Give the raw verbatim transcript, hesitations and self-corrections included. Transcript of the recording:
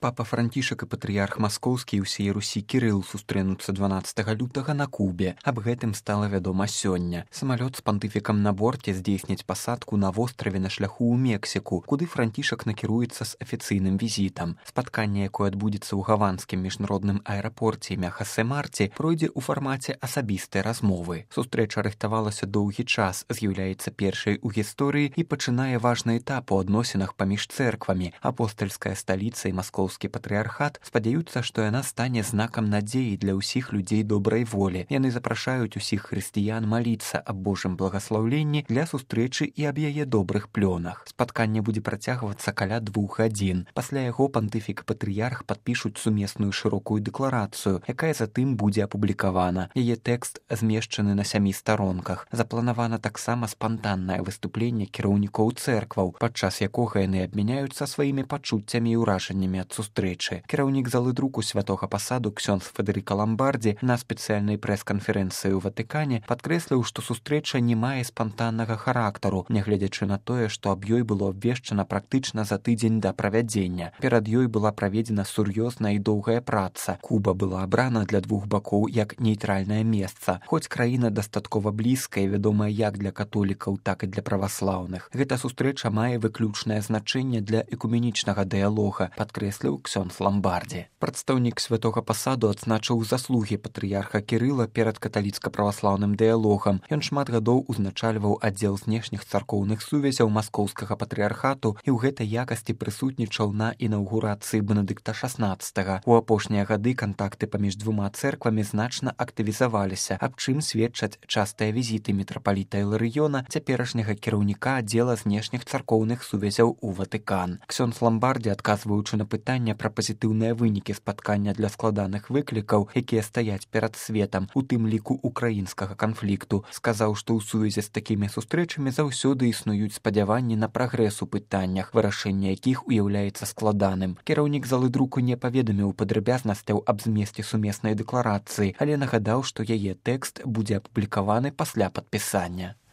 Папа Францішак і патрыярх маскоўскі і ўсей Русі Кірыл сустрэнуцца дванаццатага лютага на Кубе. Аб гэтым стала вядома сёння. Самалёт з пантыфікам на борце здзейсніць пасадку на востраве на шляху ў Мексіку, куды Францішак накіруецца з афіцыйным візітам. Спатканне, якое адбудзецца ў гаванскім міжнародным аэрапорце імя Хосе Марці, пройдзе ў фармаце асабістай размовы. Сустрэча рыхтавалася доўгі час, з'яўляецца першай у гісторыі і пачынае важны этап у адносінах паміж цэрквамі. Апостальская сталіца і маскоўская патрыархат спадзяюцца, што яна стане знакам надзеі для ўсіх людзей добрай волі. Яны запрашаюць усіх хрысціян маліцца аб Божым благаслаўленні для сустрэчы і аб яе добрых плёнах. Спатканне будзе працягвацца каля двух гадзін. Пасля яго пантыфік і патрыярх падпішуць сумесную шырокую дэкларацыю, якая затым будзе апублікавана. Яе тэкст змешчаны на сямі старонках. Запланавана таксама спантаннае выступленне кіраўнікоў цэркваў, падчас якога яны абмяняюцца сваімі пачуццямі і ўражаннямі ад сустрэчы. Кіраўнік залы друку святога пасаду ксёндз Федэрыка Ламбардзі на спецыяльнай прэс-канферэнцыі ў Ватыкане падкрэсліў, што сустрэча не мае спантаннага характару, нягледзячы на тое, што аб ёй было абвешчана практычна за тыдзень да правядзення. Перад ёй была праведзена сур'ёзная і доўгая праца. Куба была абрана для двух бакоў як нейтральнае месца. Хоць краіна дастаткова блізкая, вядомая як для католікаў, так і для праваслаўных. Гэта сустрэча мае выключнае значэнне для экуменічнага дыялога, падкрэсліў ксёндз Ламбардзі. Прадстаўнік святога пасаду адзначыў заслугі патрыярха Кірыла перад каталіцка-праваслаўным дыялогам. Ён шмат гадоў узначальваў аддзел знешніх царкоўных сувязяў маскоўскага патрыярхату і ў гэтай якасці прысутнічаў на інаўгурацыі Бенедыкта шаснаццатага. У апошнія гады кантакты паміж двума цэрквамі значна актывізаваліся, аб чым сведчаць частыя візіты мітрапаліта Іларыёна, цяперашняга кіраўніка аддзела знешніх царкоўных сувязяў у Ватыкан. Ксёндз Ламбардзі, адказваючы на пытання пра пазітыўныя вынікі спаткання для складаных выклікаў, якія стаяць перад светам, у тым ліку украінскага канфлікту, сказаў, што ў сувязі з такімі сустрэчамі заўсёды існуюць спадзяванні на прагрэс у пытаннях, вырашэнне якіх уяўляецца складаным. Кіраўнік залы друку не паведаміў падрабязнасцяў аб змесце сумеснай дэкларацыі, але нагадаў, што яе тэкст будзе апублікаваны пасля падпісання.